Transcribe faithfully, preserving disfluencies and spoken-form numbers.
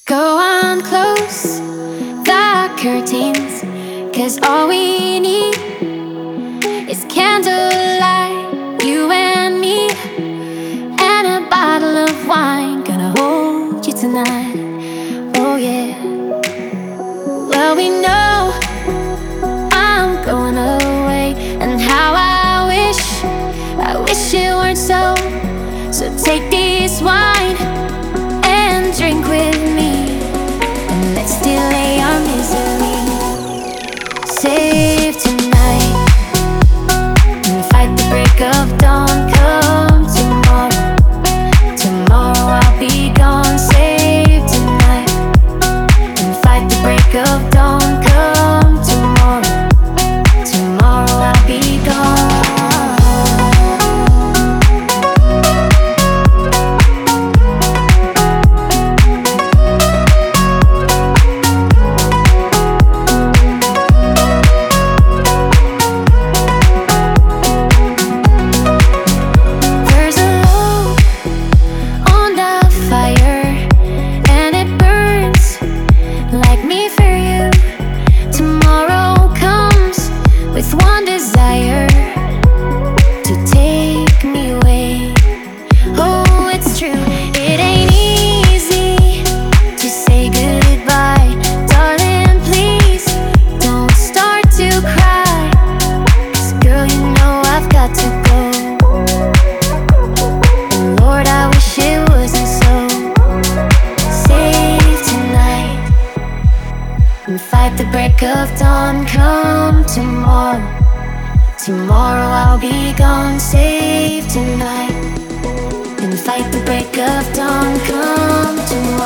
Go on, close the curtains, 'cause all we need is candlelight, you and me, and a bottle of wine. Gonna hold you tonight, oh yeah. Well, we know I'm going away, and how I wish, I wish it weren't so. So take this wine and drink with me, and let's delay our misery. Save tonight and fight the break of dawn. Come tomorrow, tomorrow I'll be gone. Save tonight and fight the break of dawn. Come tomorrow, tomorrow I'll be gone. With one desire to take me away. Oh, it's true, it ain't easy to say goodbye. Darling, please don't start to cry, 'cause girl, you know I've got to go. And Lord, I wish it wasn't so. Save tonight and fight the break of dawn. Come tomorrow, tomorrow I'll be gone. Save tonight and fight the break of dawn. Come tomorrow.